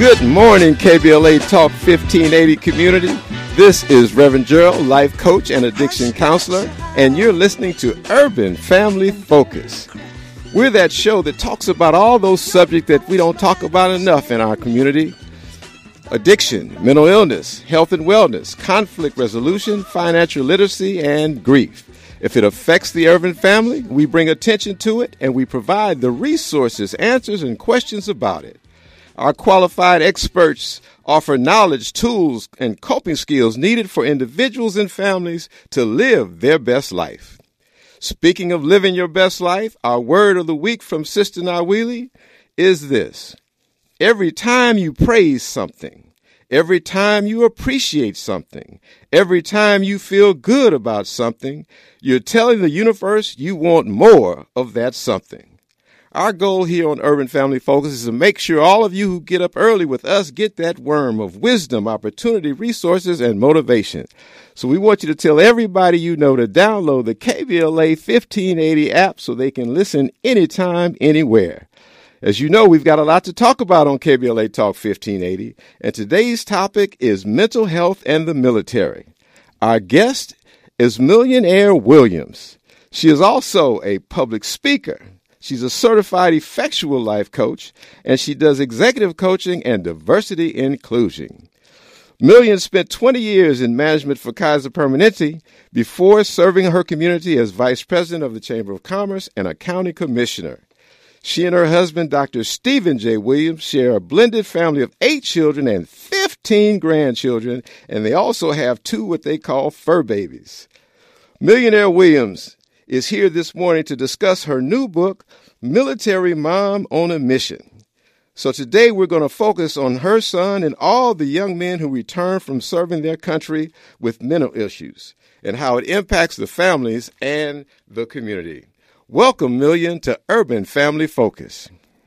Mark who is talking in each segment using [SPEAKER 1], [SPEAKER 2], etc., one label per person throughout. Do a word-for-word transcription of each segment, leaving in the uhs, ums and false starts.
[SPEAKER 1] Good morning, K B L A Talk fifteen eighty community. This is Reverend Gerald, life coach and addiction counselor, and you're listening to Urban Family Focus. We're that show that talks about all those subjects that we don't talk about enough in our community. Addiction, mental illness, health and wellness, conflict resolution, financial literacy, and grief. If it affects the urban family, we bring attention to it and we provide the resources, answers, and questions about it. Our qualified experts offer knowledge, tools, and coping skills needed for individuals and families to live their best life. Speaking of living your best life, our word of the week from Sister Nawili is this. Every time you praise something, every time you appreciate something, every time you feel good about something, you're telling the universe you want more of that something. Our goal here on Urban Family Focus is to make sure all of you who get up early with us get that worm of wisdom, opportunity, resources, and motivation. So we want you to tell everybody you know to download the K B L A fifteen eighty app so they can listen anytime, anywhere. As you know, we've got a lot to talk about on K B L A Talk fifteen eighty, and today's topic is mental health and the military. Our guest is Millionaire Williams. She is also a public speaker. She's a certified effectual life coach, and she does executive coaching and diversity inclusion. Million spent twenty years in management for Kaiser Permanente before serving her community as vice president of the Chamber of Commerce and a county commissioner. She and her husband, Doctor Stephen J. Williams, share a blended family of eight children and fifteen grandchildren, and they also have two what they call fur babies. Millionaire Williams is here this morning to discuss her new book, Military Mom on a Mission. So today we're going to focus on her son and all the young men who return from serving their country with mental issues and how it impacts the families and the community. Welcome, Million, to Urban Family Focus.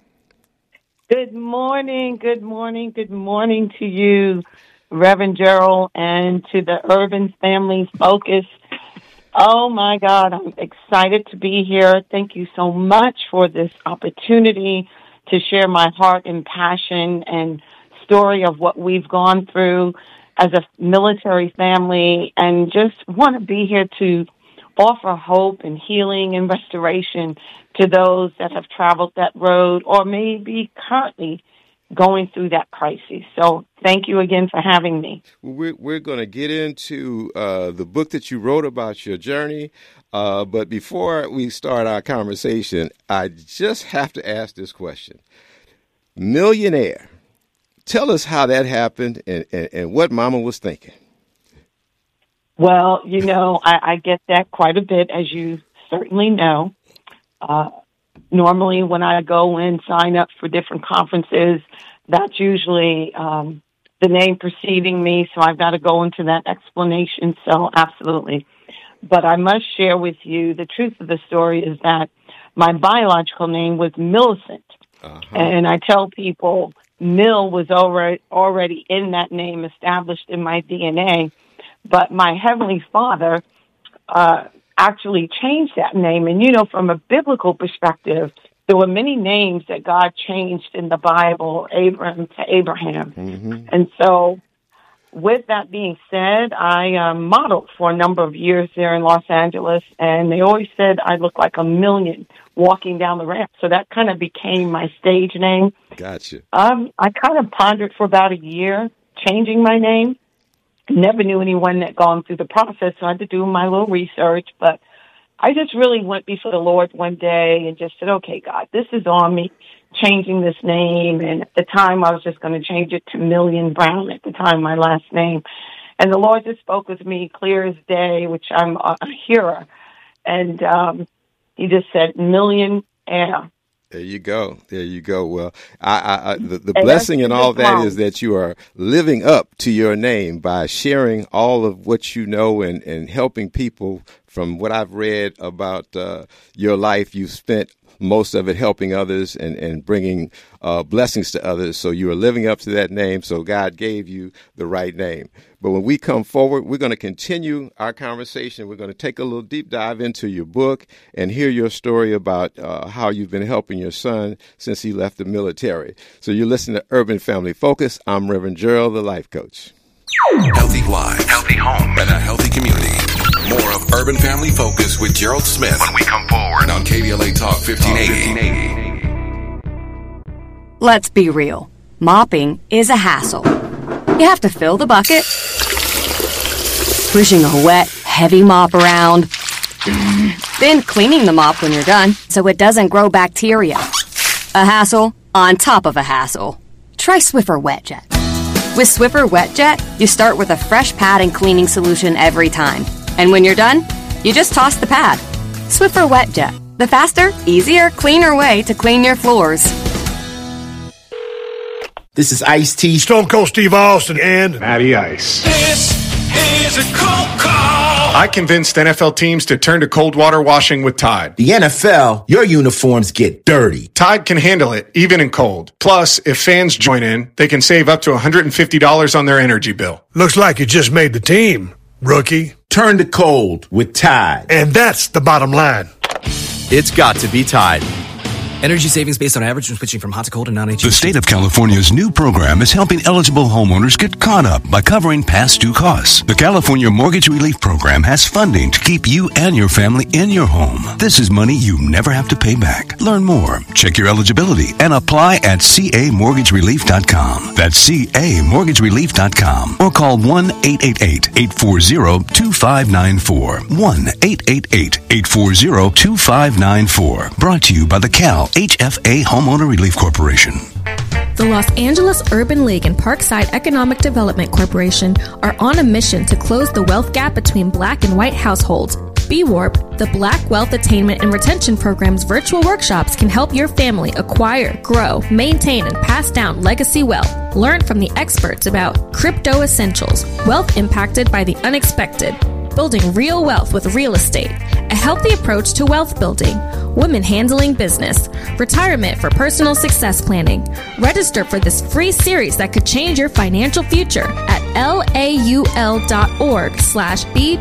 [SPEAKER 2] Good morning, good morning, good morning to you, Reverend Gerald, and to the Urban Family Focus. Oh, my God, I'm excited to be here. Thank you so much for this opportunity to share my heart and passion and story of what we've gone through as a military family, and just want to be here to offer hope and healing and restoration to those that have traveled that road or may be currently going through that crisis. So thank you again for having me.
[SPEAKER 1] We're, we're going to get into uh, the book that you wrote about your journey. Uh, but before we start our conversation, I just have to ask this question. Millionaire, tell us how that happened and, and, and what Mama was thinking.
[SPEAKER 2] Well, you know, I, I get that quite a bit, as you certainly know. Uh, normally when I go and sign up for different conferences, that's usually um, the name preceding me, so I've got to go into that explanation, so absolutely. But I must share with you, the truth of the story is that my biological name was Millicent, uh-huh. and I tell people Mill was already, already in that name, established in my D N A, but my Heavenly Father uh, actually changed that name. And, you know, from a biblical perspective, there were many names that God changed in the Bible, Abram to Abraham. Mm-hmm. And so with that being said, I um, modeled for a number of years there in Los Angeles, and they always said I looked like a million walking down the ramp. So that kind of became my stage name.
[SPEAKER 1] Gotcha.
[SPEAKER 2] Um, I kind of pondered for about a year, changing my name. Never knew anyone that gone through the process, so I had to do my little research. But I just really went before the Lord one day and just said, okay, God, this is on me, changing this name. And at the time, I was just going to change it to Million Brown at the time, my last name. And the Lord just spoke with me clear as day, which I'm a hearer. And um, he just said, Million Air.
[SPEAKER 1] There you go. There you go. Well, I, I, I the, the blessing in all that is that you are living up to your name by sharing all of what you know and, and helping people from what I've read about uh, your life, you've spent most of it helping others and, and bringing uh, blessings to others. So you are living up to that name. So God gave you the right name. But when we come forward, we're going to continue our conversation. We're going to take a little deep dive into your book and hear your story about uh, how you've been helping your son since he left the military. So you're listening to Urban Family Focus. I'm Reverend Gerald, the life coach.
[SPEAKER 3] Healthy lives, healthy home, and a healthy community. More of Urban Family Focus with Gerald Smith when we come forward on K B L A Talk fifteen eighty.
[SPEAKER 4] Let's be real. Mopping is a hassle. You have to fill the bucket, pushing a wet, heavy mop around, then cleaning the mop when you're done so it doesn't grow bacteria. A hassle on top of a hassle. Try Swiffer WetJet. With Swiffer WetJet, you start with a fresh pad and cleaning solution every time. And when you're done, you just toss the pad. Swiffer WetJet, the faster, easier, cleaner way to clean your floors.
[SPEAKER 5] This is Ice-T,
[SPEAKER 6] Stone Cold Steve Austin, and
[SPEAKER 7] Matty Ice.
[SPEAKER 8] This is a cold call.
[SPEAKER 7] I convinced N F L teams to turn to cold water washing with Tide.
[SPEAKER 5] The N F L, your uniforms get dirty.
[SPEAKER 7] Tide can handle it, even in cold. Plus, if fans join in, they can save up to one hundred fifty dollars on their energy bill.
[SPEAKER 6] Looks like you just made the team, rookie.
[SPEAKER 5] Turn to cold with Tide.
[SPEAKER 6] And that's the bottom line.
[SPEAKER 9] It's got to be Tide. Energy savings based on average when switching from hot to cold and non-H.
[SPEAKER 3] The state of California's new program is helping eligible homeowners get caught up by covering past due costs. The California Mortgage Relief Program has funding to keep you and your family in your home. This is money you never have to pay back. Learn more, check your eligibility, and apply at c a mortgage relief dot com. That's c a mortgage relief dot com. Or call one eight eight eight, eight four zero, two five nine four. one eight eight eight, eight four zero, two five nine four. Brought to you by the Cal H F A Homeowner Relief Corporation.
[SPEAKER 10] The Los Angeles Urban League and Parkside Economic Development Corporation are on a mission to close the wealth gap between black and white households. B WARP, the Black Wealth Attainment and Retention Program's virtual workshops can help your family acquire, grow, maintain, and pass down legacy wealth. Learn from the experts about crypto essentials, wealth impacted by the unexpected, building real wealth with real estate, a healthy approach to wealth building, women handling business, retirement for personal success planning. Register for this free series that could change your financial future at laul.org slash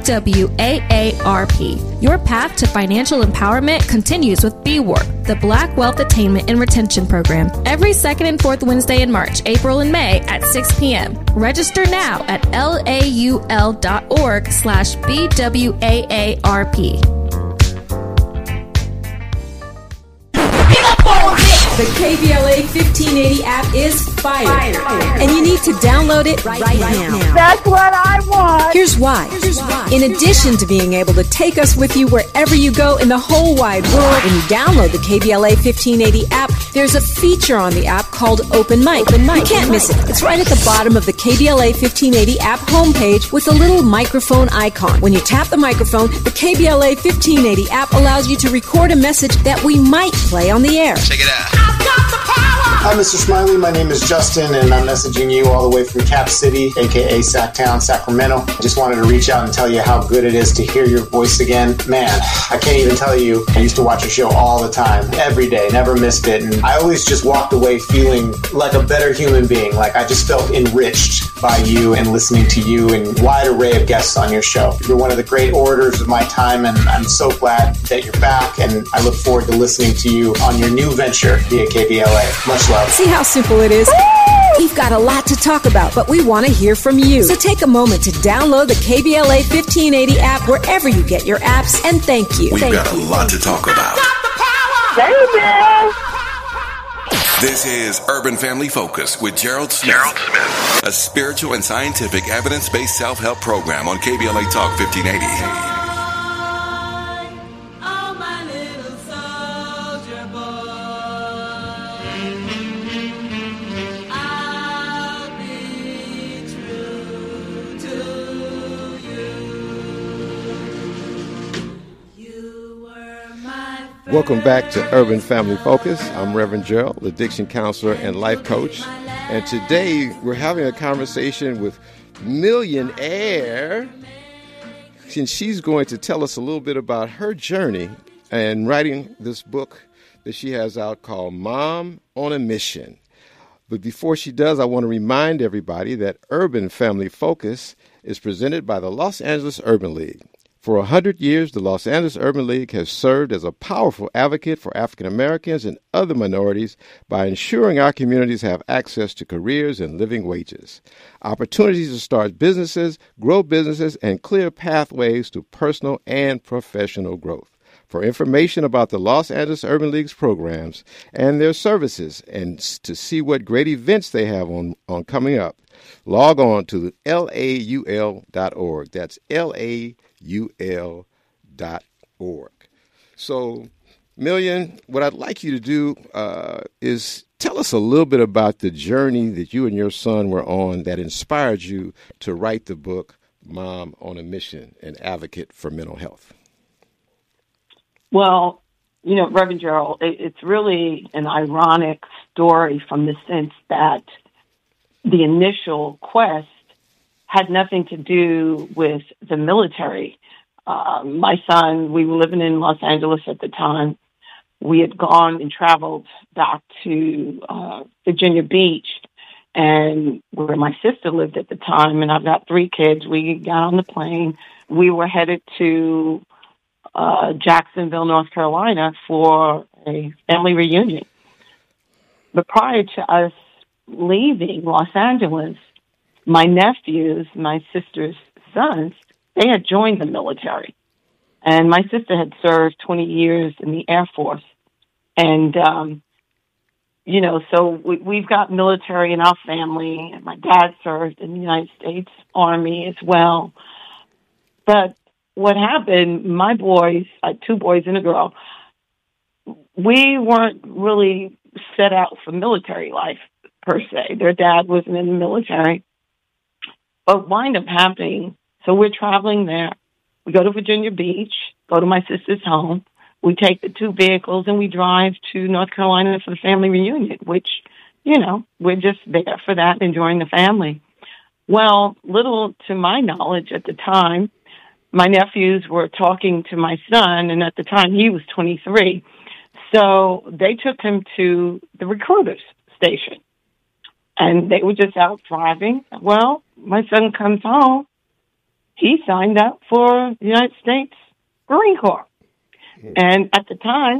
[SPEAKER 10] BWAARP. Your path to financial empowerment continues with B WARP, the Black Wealth Attainment and Retention Program, every second and fourth Wednesday in March, April, and May at six p.m. Register now at laul.org slash BWAARP.
[SPEAKER 11] The K B L A fifteen eighty app is fire, fire. and you need to download it right, right now.
[SPEAKER 2] That's what I want.
[SPEAKER 11] Here's why. Here's why. In addition to being able to take us with you wherever you go in the whole wide world, when you download the K B L A fifteen eighty app, there's a feature on the app called Open Mic. Open Mic. You can't miss it. It's right at the bottom of the K B L A fifteen eighty app homepage with a little microphone icon. When you tap the microphone, the K B L A fifteen eighty app allows you to record a message that we might play on the air.
[SPEAKER 3] Check it out.
[SPEAKER 12] Hi, Mister Smiley. My name is Justin, and I'm messaging you all the way from Cap City, a k a. Sacktown, Sacramento. I just wanted to reach out and tell you how good it is to hear your voice again. Man, I can't even tell you. I used to watch your show all the time, every day, never missed it. And I always just walked away feeling like a better human being. Like I just felt enriched by you and listening to you and wide array of guests on your show. You're one of the great orators of my time, and I'm so glad that you're back. And I look forward to listening to you on your new venture via K B L A. Much love.
[SPEAKER 11] See how simple it is? We've got a lot to talk about, but we want to hear from you. So take a moment to download the K B L A fifteen eighty app wherever you get your apps, and thank you.
[SPEAKER 3] We've
[SPEAKER 11] thank
[SPEAKER 3] got
[SPEAKER 11] you.
[SPEAKER 3] a lot to talk about.
[SPEAKER 2] Baby!
[SPEAKER 3] This is Urban Family Focus with Gerald Smith. Gerald Smith. A spiritual and scientific evidence-based self-help program on K B L A Talk fifteen eighty.
[SPEAKER 1] Welcome back to Urban Family Focus. I'm Reverend Gerald, addiction counselor and life coach. And today we're having a conversation with millionaire and she's going to tell us a little bit about her journey and writing this book that she has out called Mom on a Mission. But before she does, I want to remind everybody that Urban Family Focus is presented by the Los Angeles Urban League. For a hundred years, the Los Angeles Urban League has served as a powerful advocate for African Americans and other minorities by ensuring our communities have access to careers and living wages, opportunities to start businesses, grow businesses, and clear pathways to personal and professional growth. For information about the Los Angeles Urban League's programs and their services, and to see what great events they have on, on coming up, log on to L A U L dot org. That's L A U L dot org. So, Million, what I'd like you to do uh, is tell us a little bit about the journey that you and your son were on that inspired you to write the book, Mom on a Mission, an Advocate for Mental Health.
[SPEAKER 2] Well, you know, Reverend Gerald, it, it's really an ironic story from the sense that the initial quest had nothing to do with the military. Uh, my son, we were living in Los Angeles at the time. We had gone and traveled back to uh, Virginia Beach, and where my sister lived at the time, and I've got three kids. We got on the plane. We were headed to uh, Jacksonville, North Carolina for a family reunion. But prior to us leaving Los Angeles, my nephews, my sister's sons, they had joined the military. And my sister had served twenty years in the Air Force. And, um, you know, so we, we've got military in our family. And my dad served in the United States Army as well. But what happened, my boys, I had two boys and a girl, we weren't really set out for military life, per se. Their dad wasn't in the military. But wind up happening, so we're traveling there. We go to Virginia Beach, go to my sister's home. We take the two vehicles and we drive to North Carolina for the family reunion, which, you know, we're just there for that, enjoying the family. Well, little to my knowledge at the time, my nephews were talking to my son, and at the time he was twenty-three. So they took him to the recruiter's station. And they were just out driving. Well, my son comes home. He signed up for the United States Marine Corps. And at the time,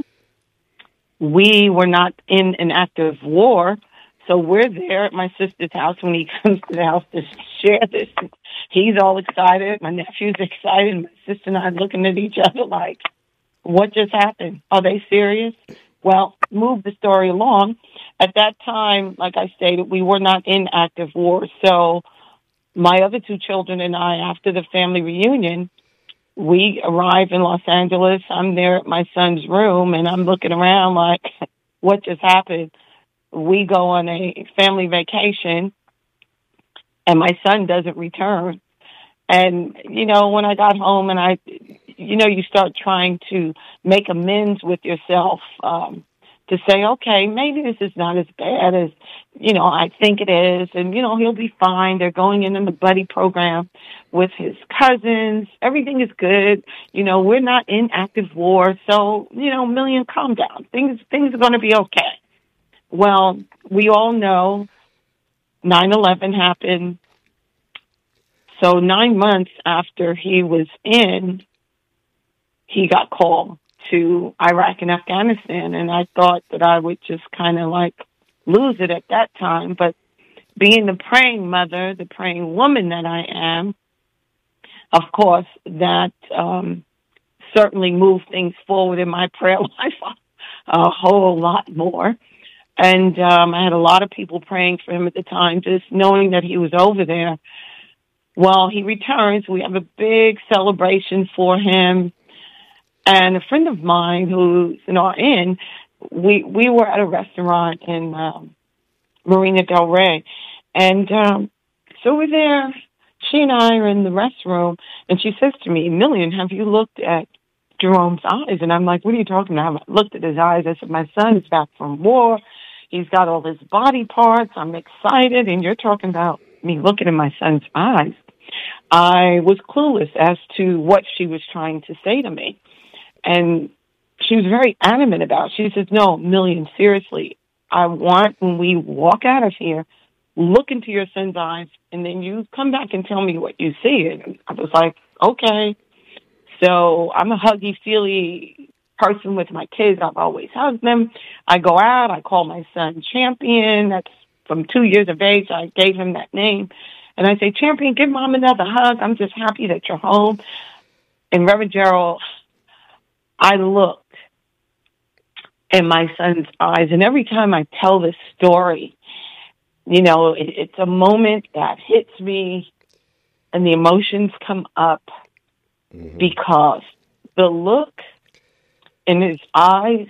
[SPEAKER 2] we were not in an active war. So we're there at my sister's house. When he comes to the house to share this, he's all excited. My nephew's excited. My sister and I are looking at each other like, what just happened? Are they serious? Well, move the story along. At that time, like I stated, we were not in active war. So my other two children and I, after the family reunion, we arrive in Los Angeles. I'm there at my son's room, and I'm looking around like, what just happened? We go on a family vacation, and my son doesn't return. And, you know, when I got home and I, you know, you start trying to make amends with yourself, um, to say, okay, maybe this is not as bad as, you know, I think it is. And, you know, he'll be fine. They're going in in the buddy program with his cousins. Everything is good. You know, we're not in active war. So, you know, Million, calm down. Things, things are going to be okay. Well, we all know nine eleven happened. So nine months after he was in, he got called to Iraq and Afghanistan, and I thought that I would just kind of like lose it at that time. But being the praying mother, the praying woman that I am, of course, that um, certainly moved things forward in my prayer life a whole lot more. And um, I had a lot of people praying for him at the time, just knowing that he was over there. Well, he returns. We have a big celebration for him. And a friend of mine who's in our inn, we, we were at a restaurant in um, Marina Del Rey. And um, so we're there. She and I are in the restroom. And she says to me, Million, have you looked at Jerome's eyes? And I'm like, what are you talking about? I looked at his eyes. I said, my son is back from war. He's got all his body parts. I'm excited. And you're talking about me looking at my son's eyes. I was clueless as to what she was trying to say to me. And she was very adamant about it. She says, no, Million, seriously, I want, when we walk out of here, look into your son's eyes, and then you come back and tell me what you see. And I was like, okay. So I'm a huggy-feely person with my kids. I've always hugged them. I go out. I call my son Champion. That's from two years of age. I gave him that name. And I say, Champion, give Mom another hug. I'm just happy that you're home. And Reverend Gerald, I look in my son's eyes, and every time I tell this story, you know, it, it's a moment that hits me, and the emotions come up mm-hmm. because the look in his eyes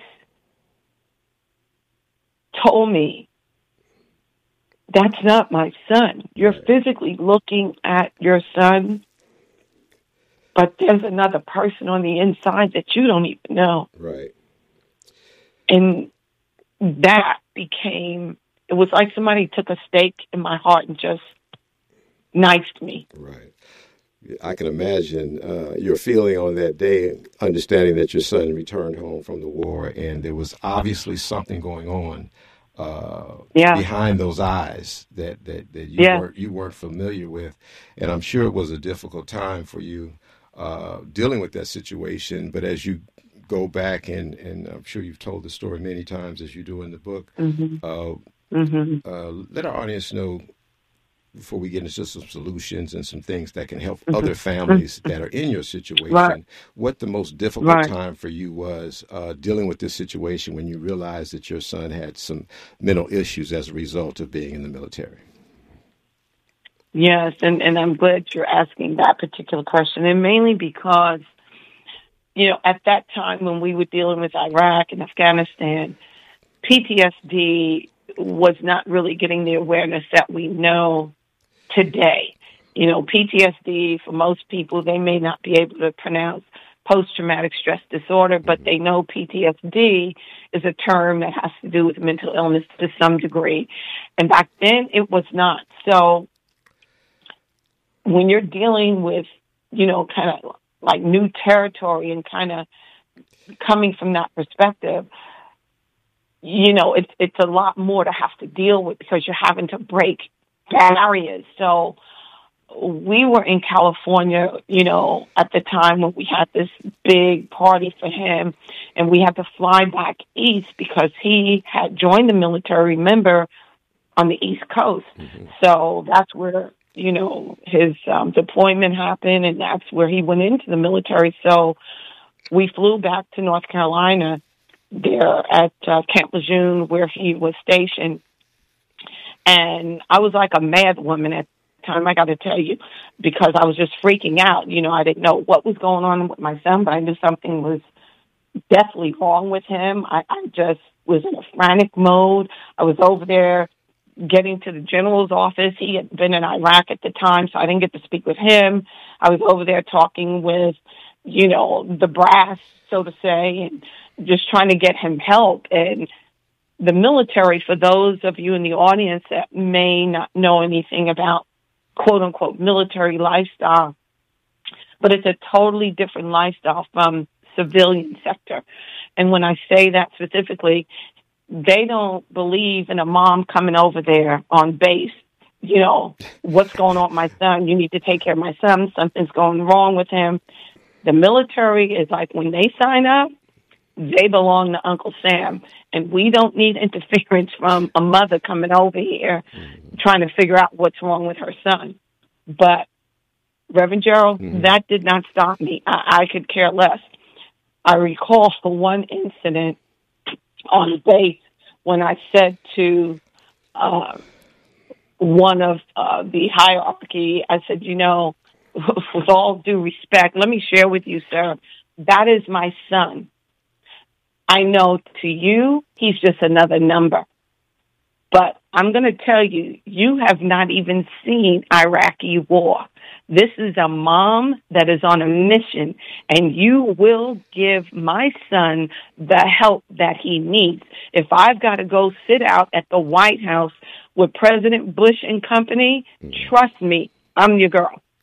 [SPEAKER 2] told me, that's not my son. You're right. physically looking at your son, but there's another person on the inside that you don't even know.
[SPEAKER 1] Right.
[SPEAKER 2] And that became, it was like somebody took a stake in my heart and just knifed me.
[SPEAKER 1] Right. I can imagine uh, your feeling on that day, understanding that your son returned home from the war, and there was obviously something going on uh, yeah. behind those eyes that, that, that you, yeah. weren't, you weren't familiar with. And I'm sure it was a difficult time for you uh, dealing with that situation. But as you go back, and, and I'm sure you've told the story many times as you do in the book,
[SPEAKER 2] mm-hmm.
[SPEAKER 1] Uh,
[SPEAKER 2] mm-hmm.
[SPEAKER 1] Uh, let our audience know, before we get into some solutions and some things that can help
[SPEAKER 2] mm-hmm.
[SPEAKER 1] other families that are in your situation,
[SPEAKER 2] right.
[SPEAKER 1] what the most difficult
[SPEAKER 2] right.
[SPEAKER 1] time for you was uh, dealing with this situation when you realized that your son had some mental issues as a result of being in the military.
[SPEAKER 2] Yes, and, and I'm glad you're asking that particular question, and mainly because, you know, at that time when we were dealing with Iraq and Afghanistan, P T S D was not really getting the awareness that we know today. You know, P T S D, for most people, they may not be able to pronounce post-traumatic stress disorder, but they know P T S D is a term that has to do with mental illness to some degree. And back then, it was not. So when you're dealing with, you know, kind of like new territory and kind of coming from that perspective, you know, it's it's a lot more to have to deal with because you're having to break barriers. So we were in California, you know, at the time when we had this big party for him, and we had to fly back east because he had joined the military, remember, on the East Coast. Mm-hmm. So that's where, you know, his um, deployment happened, and that's where he went into the military. So we flew back to North Carolina there at uh, Camp Lejeune where he was stationed. And I was like a mad woman at the time, I got to tell you, because I was just freaking out. You know, I didn't know what was going on with my son, but I knew something was definitely wrong with him. I, I just was in a frantic mode. I was over there getting to the general's office. He had been in Iraq at the time, so I didn't get to speak with him. I was over there talking with, you know, the brass, so to say, and just trying to get him help. And the military, for those of you in the audience that may not know anything about quote-unquote military lifestyle, but it's a totally different lifestyle from civilian sector. And when I say that specifically, they don't believe in a mom coming over there on base. You know, what's going on with my son? You need to take care of my son. Something's going wrong with him. The military is like, when they sign up, they belong to Uncle Sam. And we don't need interference from a mother coming over here trying to figure out what's wrong with her son. But, Reverend Gerald, mm-hmm. that did not stop me. I, I could care less. I recall for one incident on base when I said to uh, one of uh, the hierarchy, I said, you know, with all due respect, let me share with you, sir, that is my son. I know to you, he's just another number. But I'm going to tell you, you have not even seen Iraqi war. This is a mom that is on a mission, and you will give my son the help that he needs. If I've got to go sit out at the White House with President Bush and company, trust me, I'm your girl.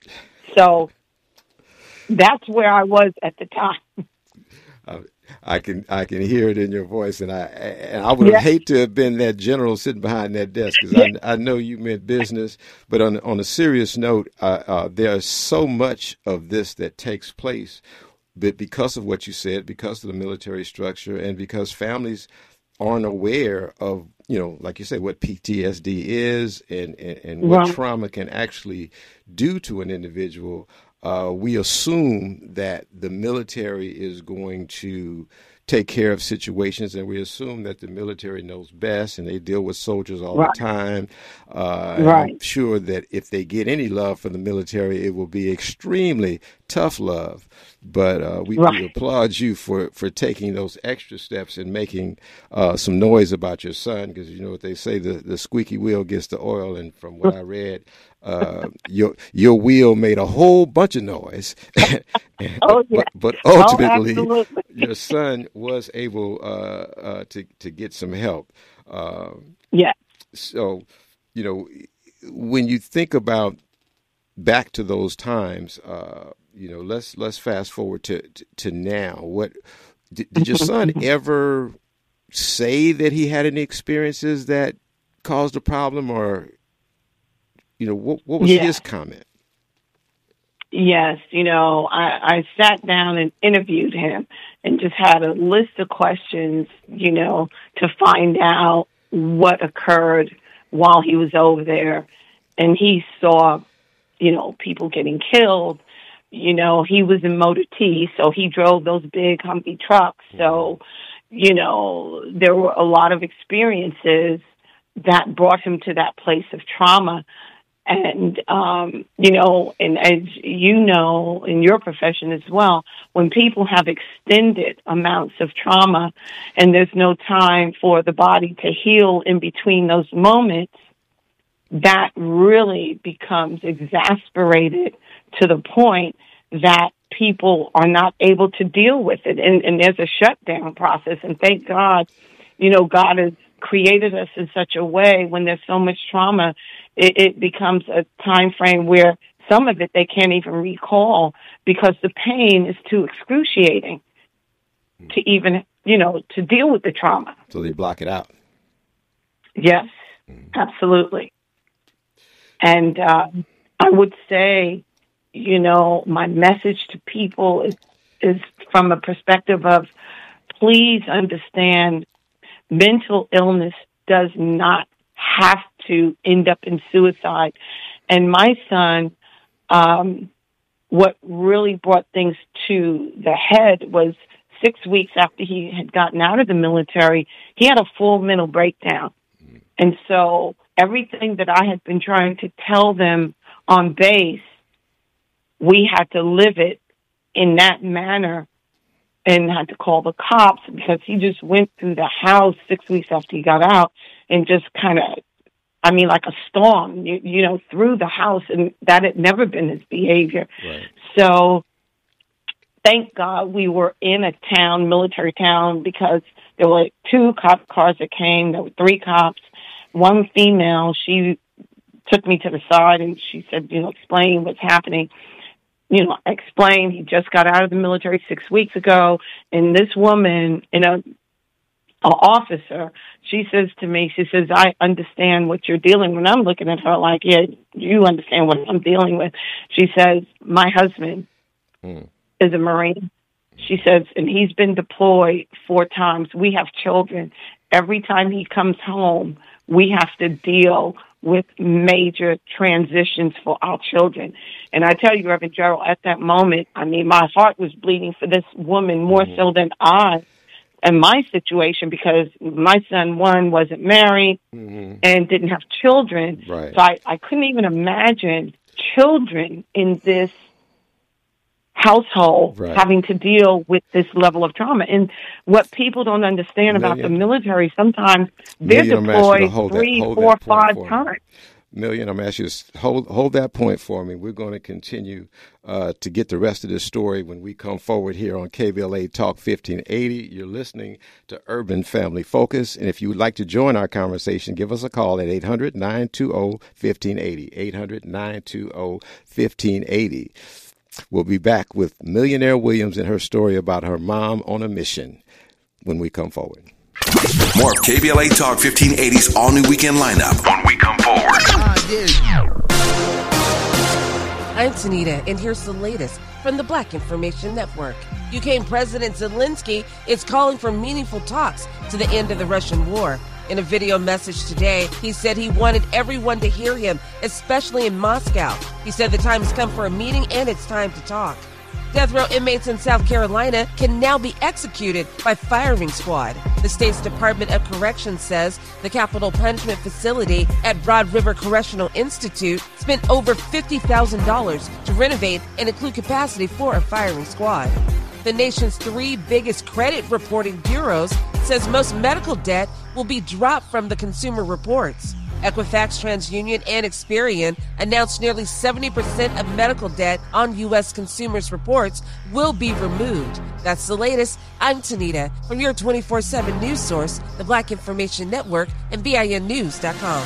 [SPEAKER 2] So that's where I was at the time.
[SPEAKER 1] Uh, I can I can hear it in your voice, and I and I would yeah. hate to have been that general sitting behind that desk, because yeah. I, I know you meant business. But on on a serious note, uh, uh, there's so much of this that takes place, but because of what you said, because of the military structure, and because families aren't aware of, you know, like you said, what P T S D is and and, and what yeah. trauma can actually do to an individual. Uh, we assume that the military is going to take care of situations, and we assume that the military knows best, and they deal with soldiers all right. the time. Uh, right. I'm sure that if they get any love from the military, it will be extremely tough love. But uh, we, right. we applaud you for, for taking those extra steps and making uh, some noise about your son, because you know what they say, the, the squeaky wheel gets the oil. And from what I read, uh, your your wheel made a whole bunch of noise.
[SPEAKER 2] oh, yeah.
[SPEAKER 1] But, but ultimately,
[SPEAKER 2] oh,
[SPEAKER 1] your son was able uh, uh, to, to get some help. Uh,
[SPEAKER 2] yeah.
[SPEAKER 1] So, you know, when you think about back to those times, uh, you know, let's let's fast forward to to, to now. What did, did your son ever say that he had any experiences that caused a problem, or you know, what what was
[SPEAKER 2] yeah.
[SPEAKER 1] his comment?
[SPEAKER 2] Yes, you know, I, I sat down and interviewed him and just had a list of questions, you know, to find out what occurred while he was over there. And he saw, you know, people getting killed. You know, he was in Motor T, so he drove those big Humvee trucks. So, you know, there were a lot of experiences that brought him to that place of trauma. And, um, you know, and as you know, in your profession as well, when people have extended amounts of trauma and there's no time for the body to heal in between those moments, that really becomes exasperated to the point that people are not able to deal with it. And, and there's a shutdown process. And thank God, you know, God has created us in such a way when there's so much trauma, it, it becomes a time frame where some of it they can't even recall because the pain is too excruciating mm. to even, you know, to deal with the trauma.
[SPEAKER 1] So they block it out.
[SPEAKER 2] Yes, mm. absolutely. And uh, I would say, you know, my message to people is, is from a perspective of please understand mental illness does not have to end up in suicide. And my son, um, what really brought things to the head was six weeks after he had gotten out of the military, he had a full mental breakdown. And so everything that I had been trying to tell them on base, we had to live it in that manner and had to call the cops because he just went through the house six weeks after he got out and just kind of, I mean, like a storm, you, you know, through the house, and that had never been his behavior.
[SPEAKER 1] Right. So
[SPEAKER 2] thank God we were in a town, military town, because there were two cop cars that came. There were three cops. One female, she took me to the side and she said, you know, explain what's happening. You know, I explained he just got out of the military six weeks ago. And this woman, you know, an officer, she says to me, she says, I understand what you're dealing with. And I'm looking at her like, yeah, you understand what I'm dealing with. She says, my husband mm. is a Marine. She says, and he's been deployed four times. We have children. Every time he comes home, we have to deal with major transitions for our children. And I tell you, Reverend Gerald, at that moment, I mean, my heart was bleeding for this woman more mm-hmm. so than I and my situation, because my son, one, wasn't married mm-hmm. and didn't have children.
[SPEAKER 1] Right.
[SPEAKER 2] So I, I couldn't even imagine children in this household right. having to deal with this level of trauma. And what people don't understand about the military, sometimes they're deployed three, four, five times.
[SPEAKER 1] Million, I'm going to ask you to hold, hold that point for me. We're going to continue uh, to get the rest of this story when we come forward here on K B L A Talk fifteen eighty. You're listening to Urban Family Focus. And if you would like to join our conversation, give us a call at eight hundred, nine two zero, one five eight zero, eight hundred, nine two zero, one five eight zero. We'll be back with Millionaire Williams and her story about her mom on a mission when we come forward.
[SPEAKER 3] More of K B L A Talk fifteen eighty's all-new weekend lineup when we come forward.
[SPEAKER 13] I'm Tanita, and here's the latest from the Black Information Network. Ukraine President Zelensky is calling for meaningful talks to the end of the Russian war. In a video message today, he said he wanted everyone to hear him, especially in Moscow. He said the time has come for a meeting and it's time to talk. Death row inmates in South Carolina can now be executed by firing squad. The state's Department of Corrections says the capital punishment facility at Broad River Correctional Institute spent over fifty thousand dollars to renovate and include capacity for a firing squad. The nation's three biggest credit reporting bureaus says most medical debt will be dropped from the Consumer Reports. Equifax, TransUnion, and Experian announced nearly seventy percent of medical debt on U S consumers' reports will be removed. That's the latest. I'm Tanita from your twenty-four seven news source, the Black Information Network, and B I N news dot com.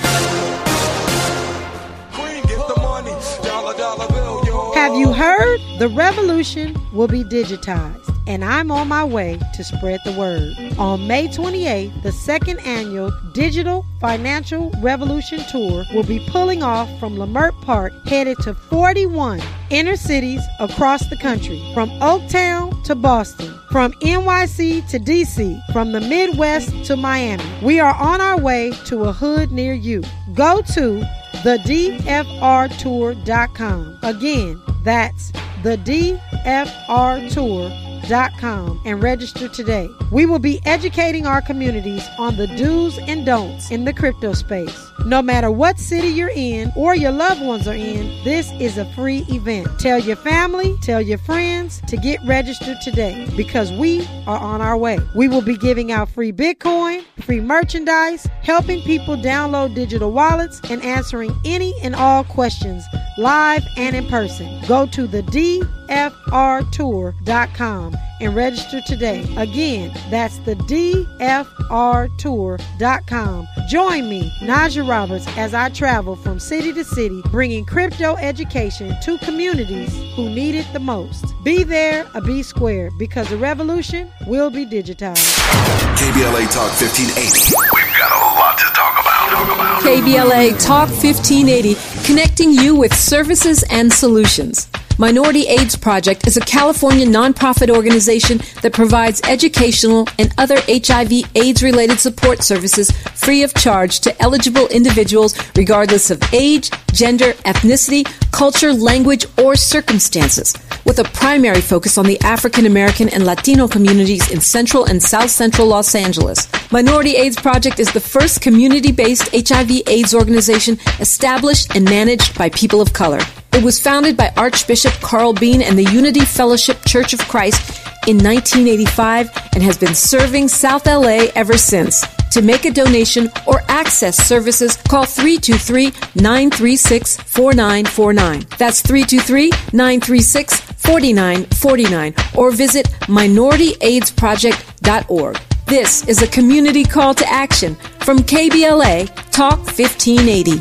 [SPEAKER 14] Have you heard? The revolution will be digitized, and I'm on my way to spread the word. On May twenty-eighth, the second annual Digital Financial Revolution Tour will be pulling off from Leimert Park, headed to forty-one inner cities across the country, from Oaktown to Boston, from N Y C to D C, from the Midwest to Miami. We are on our way to a hood near you. Go to the D F R tour dot com. Again, that's the D F R tour dot com and register today. We will be educating our communities on the do's and don'ts in the crypto space. No matter what city you're in or your loved ones are in, this is a free event. Tell your family, tell your friends to get registered today because we are on our way. We will be giving out free Bitcoin, free merchandise, helping people download digital wallets, and answering any and all questions live and in person. Go to the D F R tour dot com and register today. Again, that's the D F R tour dot com. Join me, Naja Roberts, as I travel from city to city, bringing crypto education to communities who need it the most. Be there or be square, because the revolution will be digitized.
[SPEAKER 3] K B L A Talk fifteen eighty. We've got a lot to talk about. Talk about.
[SPEAKER 11] K B L A Talk fifteen eighty, connecting you with services and solutions. Minority AIDS Project is a California nonprofit organization that provides educational and other H I V AIDS-related support services free of charge to eligible individuals regardless of age, gender, ethnicity, culture, language, or circumstances, with a primary focus on the African American and Latino communities in Central and South Central Los Angeles. Minority AIDS Project is the first community-based H I V AIDS organization established and managed by people of color. It was founded by Archbishop Carl Bean and the Unity Fellowship Church of Christ in nineteen eighty-five and has been serving South L A ever since. To make a donation or access services, call three two three, nine three six, four nine four nine. That's three two three, nine three six, four nine four nine, or visit minority aids project dot org. This is a community call to action from K B L A Talk fifteen eighty.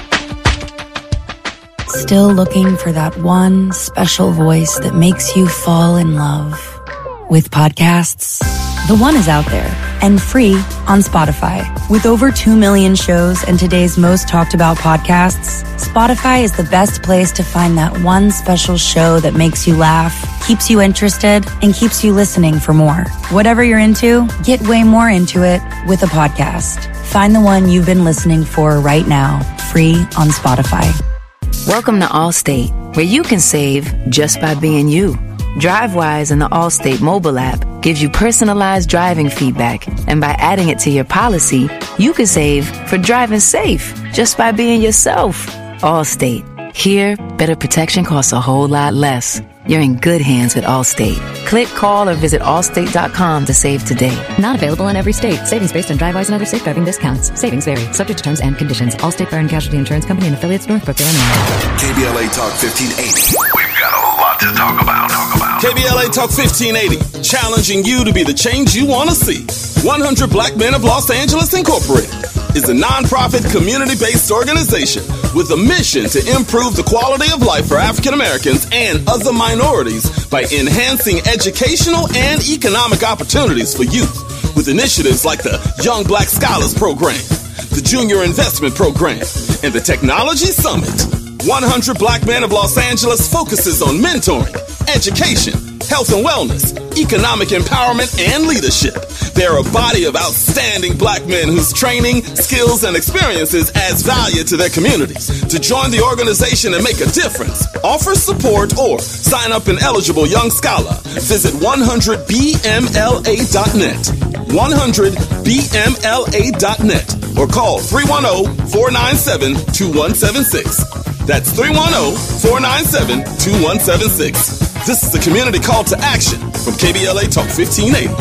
[SPEAKER 15] Still looking for that one special voice that makes you fall in love with podcasts? The one is out there and free on Spotify. With over two million shows and today's most talked about podcasts, Spotify is the best place to find that one special show that makes you laugh, keeps you interested, and keeps you listening for more. Whatever you're into, get way more into it with a podcast. Find the one you've been listening for right now, free on Spotify.
[SPEAKER 16] Welcome to Allstate, where you can save just by being you. DriveWise and the Allstate mobile app gives you personalized driving feedback, and by adding it to your policy, you can save for driving safe just by being yourself. Allstate. Here, better protection costs a whole lot less. you're in good hands with Allstate. Click, call, or visit allstate dot com to save today.
[SPEAKER 17] Not available in every state. Savings based on Drivewise and other safe driving discounts. Savings vary. Subject to terms and conditions. Allstate Fire and Casualty Insurance Company and affiliates, Northbrook, Illinois.
[SPEAKER 3] K B L A Talk fifteen eighty. We've got a lot to talk about. Talk about.
[SPEAKER 18] K B L A Talk fifteen eighty, challenging you to be the change you want to see. one hundred Black Men of Los Angeles Incorporated is a nonprofit community-based organization with a mission to improve the quality of life for African Americans and other minorities by enhancing educational and economic opportunities for youth with initiatives like the Young Black Scholars Program, the Junior Investment Program, and the Technology Summit. one hundred Black Men of Los Angeles focuses on mentoring, education, health and wellness, economic empowerment, and leadership. They're a body of outstanding Black men whose training, skills, and experiences adds value to their communities. To join the organization and make a difference, offer support, or sign up an eligible young scholar, visit one hundred B M L A dot net, one hundred B M L A dot net, or call three one zero, four nine seven, two one seven six. That's three one zero, four nine seven, two one seven six. This is the community call to action from K B L A Talk fifteen eighty.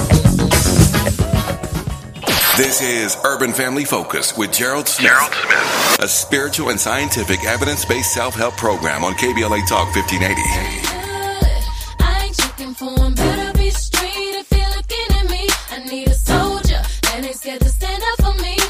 [SPEAKER 3] This is Urban Family Focus with Gerald Smith. Gerald Smith. A spiritual and scientific evidence-based self-help program on K B L A Talk fifteen eighty.
[SPEAKER 19] I ain't checking for him, better be straight if you're looking at me. I need a soldier that ain't scared to stand up for me.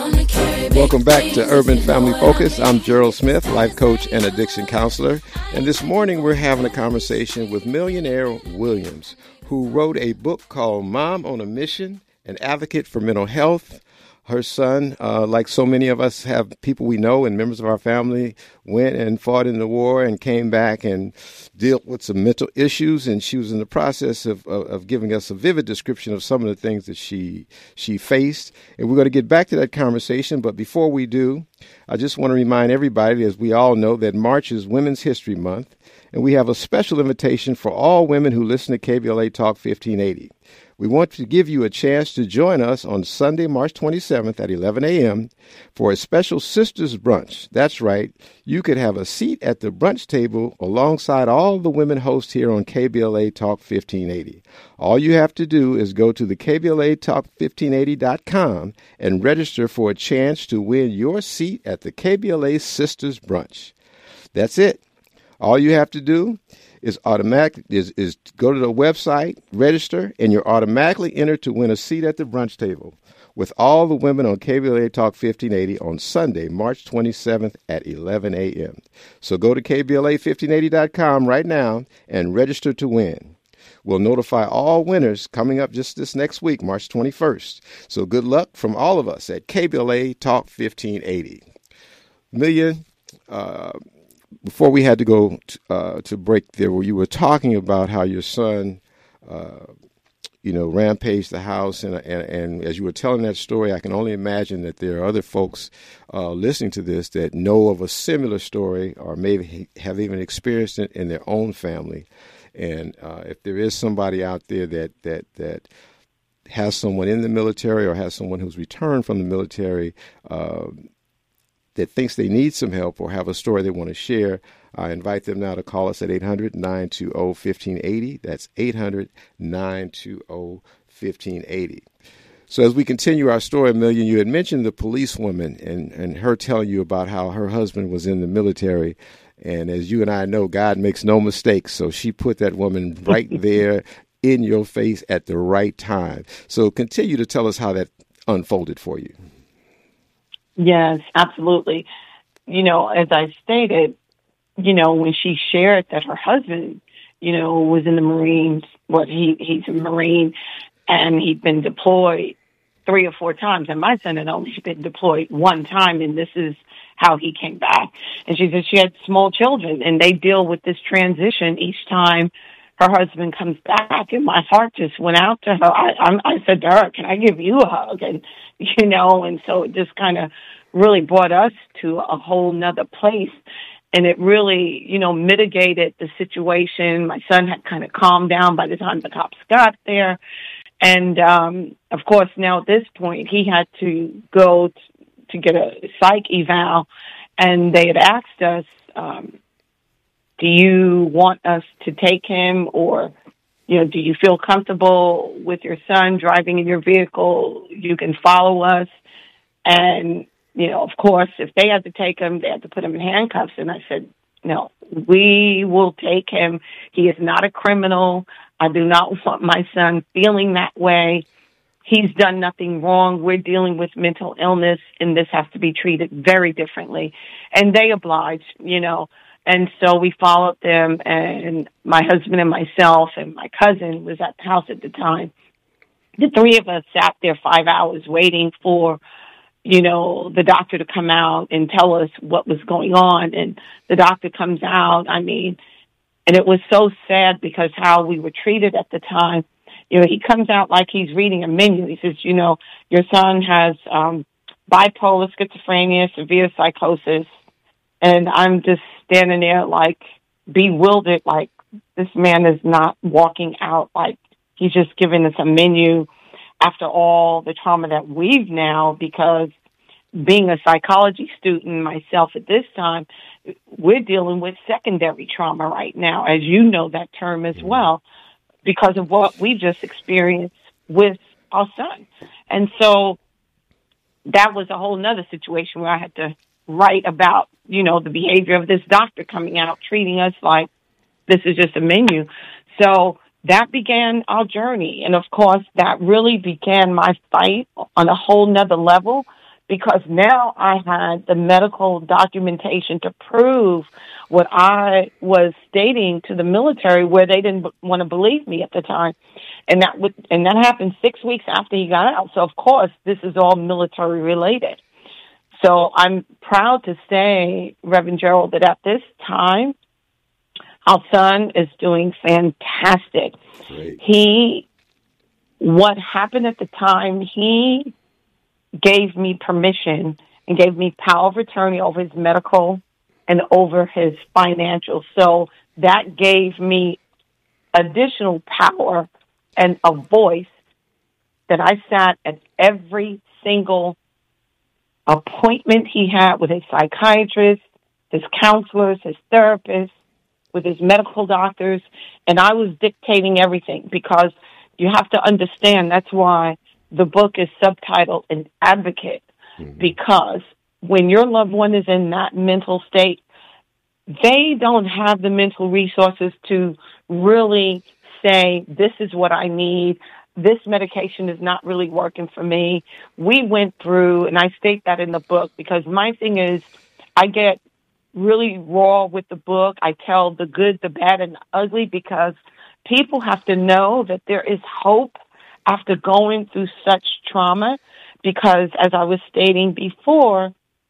[SPEAKER 1] Welcome back to Urban Family Focus. I'm Gerald Smith, life coach and addiction counselor. And this morning we're having a conversation with Millionaire Williams, who wrote a book called Mom on a Mission, an advocate for mental health. Her son, uh, like so many of us have people we know and members of our family, went and fought in the war and came back and dealt with some mental issues. And she was in the process of, of, of giving us a vivid description of some of the things that she she faced. And we're going to get back to that conversation. But before we do, I just want to remind everybody, as we all know, that March is Women's History Month. And we have a special invitation for all women who listen to K B L A Talk fifteen eighty. We want to give you a chance to join us on Sunday, March twenty-seventh at eleven a.m. for a special Sisters Brunch. That's right. You could have a seat at the brunch table alongside all the women hosts here on K B L A Talk fifteen eighty. All you have to do is go to the K B L A Talk fifteen eighty dot com and register for a chance to win your seat at the K B L A Sisters Brunch. That's it. All you have to do is automatic is, is go to the website, register, and you're automatically entered to win a seat at the brunch table with all the women on K B L A Talk fifteen eighty on Sunday, March twenty-seventh at eleven a.m. So go to K B L A fifteen eighty dot com right now and register to win. We'll notify all winners coming up just this next week, March twenty-first. So good luck from all of us at K B L A Talk fifteen eighty. Million, uh, before we had to go t- uh, to break there, where you were talking about how your son, uh, you know, rampaged the house. And, and, and as you were telling that story, I can only imagine that there are other folks uh, listening to this that know of a similar story or maybe have even experienced it in their own family. And uh, if there is somebody out there that, that, that has someone in the military or has someone who's returned from the military, uh, that thinks they need some help or have a story they want to share, I invite them now to call us at eight hundred, nine two zero, one five eight zero. That's eight hundred, nine two zero, one five eight zero. So as we continue our story, Million, you had mentioned the policewoman and, and her telling you about how her husband was in the military. And as you and I know, God makes no mistakes. So she put that woman right there in your face at the right time. So continue to tell us how that unfolded for you.
[SPEAKER 2] Yes, absolutely. You know, as I stated, you know, when she shared that her husband, you know, was in the Marines, what he he's a Marine, and he'd been deployed three or four times, and my son had only been deployed one time, and this is how he came back. And she said she had small children, and they deal with this transition each time her husband comes back, and my heart just went out to her. I, I, I said to her, can I give you a hug? And, you know, and so it just kind of really brought us to a whole nother place. And it really, you know, mitigated the situation. My son had kind of calmed down by the time the cops got there. And, um, of course, now at this point, he had to go t- to get a psych eval. And they had asked us, um, do you want us to take him, or, you know, do you feel comfortable with your son driving in your vehicle? You can follow us. And, you know, of course, if they had to take him, they had to put him in handcuffs. And I said, no, we will take him. He is not a criminal. I do not want my son feeling that way. He's done nothing wrong. We're dealing with mental illness, and this has to be treated very differently. And they obliged, you know. And so we followed them, and my husband and myself and my cousin was at the house at the time. The three of us sat there five hours waiting for, you know, the doctor to come out and tell us what was going on. And the doctor comes out, I mean, and it was so sad because how we were treated at the time. You know, he comes out like he's reading a menu. He says, you know, your son has um, bipolar, schizophrenia, severe psychosis. And I'm just standing there like bewildered, like this man is not walking out, like he's just giving us a menu after all the trauma that we've now, because being a psychology student myself at this time, we're dealing with secondary trauma right now, as you know that term as well, because of what we just experienced with our son. And so that was a whole nother situation where I had to write about, you know, the behavior of this doctor coming out, treating us like this is just a menu. So that began our journey. And of course, that really began my fight on a whole nother level, because now I had the medical documentation to prove what I was stating to the military, where they didn't b- want to believe me at the time. And that would, and that happened six weeks after he got out. So of course, this is all military related. So I'm proud to say, Reverend Gerald, that at this time, our son is doing fantastic.
[SPEAKER 1] Great.
[SPEAKER 2] He, what happened at the time, he gave me permission and gave me power of attorney over his medical and over his financial. So that gave me additional power and a voice that I sat at every single appointment he had with his psychiatrist, his counselors, his therapists, with his medical doctors, and I was dictating everything, because you have to understand that's why the book is subtitled An Advocate, mm-hmm. because when your loved one is in that mental state, they don't have the mental resources to really say, this is what I need. This medication is not really working for me. We went through, and I state that in the book, because my thing is I get really raw with the book. I tell the good, the bad, and the ugly, because people have to know that there is hope after going through such trauma. Because as I was stating before,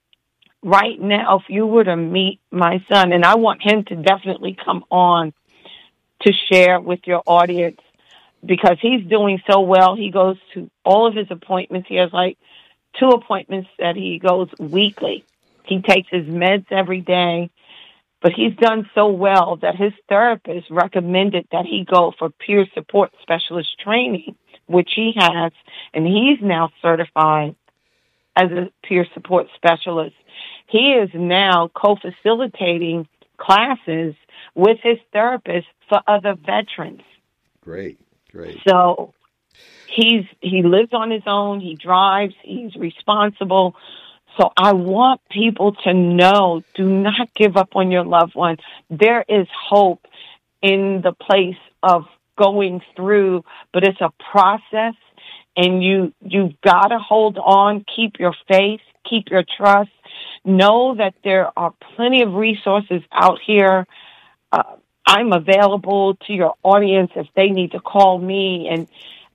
[SPEAKER 2] right now, if you were to meet my son, and I want him to definitely come on to share with your audience, because he's doing so well. He goes to all of his appointments. He has like two appointments that he goes weekly. He takes his meds every day, but he's done so well that his therapist recommended that he go for peer support specialist training, which he has, and he's now certified as a peer support specialist. He is now co-facilitating classes with his therapist for other veterans.
[SPEAKER 1] Great, great.
[SPEAKER 2] So he's he lives on his own. He drives. He's responsible. So I want people to know, do not give up on your loved one. There is hope in the place of going through, but it's a process, and you, you've got to hold on, keep your faith, keep your trust. Know that there are plenty of resources out here. Uh, I'm available to your audience if they need to call me, and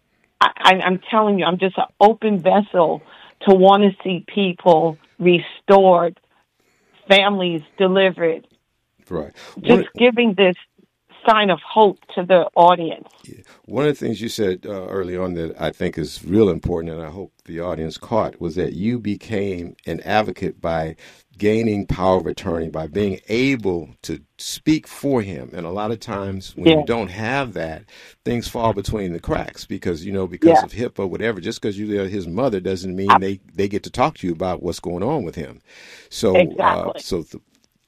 [SPEAKER 2] I, I'm telling you, I'm just an open vessel to want to see people restored, families delivered.
[SPEAKER 1] Right.
[SPEAKER 2] Just
[SPEAKER 1] One,
[SPEAKER 2] giving this sign of hope to the audience.
[SPEAKER 1] Yeah. One of the things you said uh, early on that I think is real important, and I hope the audience caught, was that you became an advocate by gaining power of attorney, by being able to speak for him. And a lot of times when yeah. you don't have that, things fall between the cracks because, you know, because yeah. of HIPAA, whatever, just because you're his mother doesn't mean they, they get to talk to you about what's going on with him. So,
[SPEAKER 2] exactly.
[SPEAKER 1] uh, so th-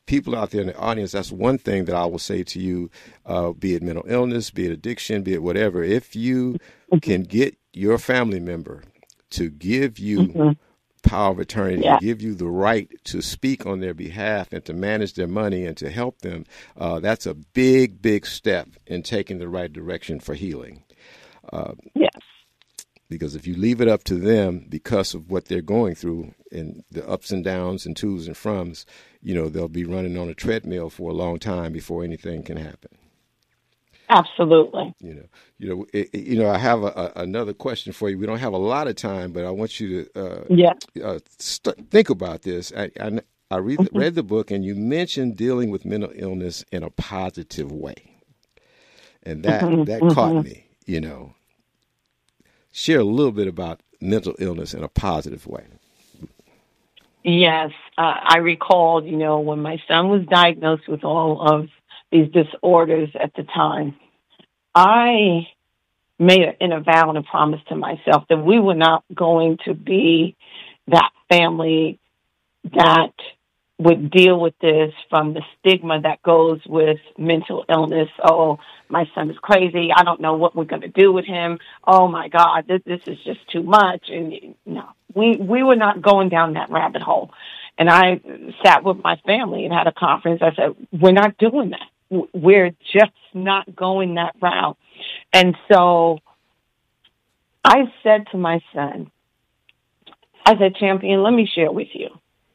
[SPEAKER 1] people out there in the audience, that's one thing that I will say to you, uh, be it mental illness, be it addiction, be it whatever. If you can get your family member to give you mm-hmm. power of attorney, yeah. to give you the right to speak on their behalf and to manage their money and to help them, uh, that's a big, big step in taking the right direction for healing. Uh,
[SPEAKER 2] yes.
[SPEAKER 1] Because if you leave it up to them because of what they're going through and the ups and downs and to's and froms, you know, they'll be running on a treadmill for a long time before anything can happen.
[SPEAKER 2] Absolutely.
[SPEAKER 1] You know, you know, it, it, you know. I have a, a, another question for you. We don't have a lot of time, but I want you to uh,
[SPEAKER 2] yeah.
[SPEAKER 1] uh, st- think about this. I I, I read,
[SPEAKER 2] mm-hmm.
[SPEAKER 1] read the book, and you mentioned dealing with mental illness in a positive way, and that
[SPEAKER 2] mm-hmm.
[SPEAKER 1] that
[SPEAKER 2] mm-hmm.
[SPEAKER 1] caught me. You know, share a little bit about mental illness in a positive way.
[SPEAKER 2] Yes, uh, I recalled. You know, when my son was diagnosed with all of these disorders at the time, I made an inner vow and a promise to myself that we were not going to be that family that would deal with this from the stigma that goes with mental illness. Oh, my son is crazy. I don't know what we're going to do with him. Oh, my God, this, this is just too much. And no, we, we were not going down that rabbit hole. And I sat with my family and had a conference. I said, we're not doing that. We're just not going that route. And so I said to my son, I said, Champion, let me share with you.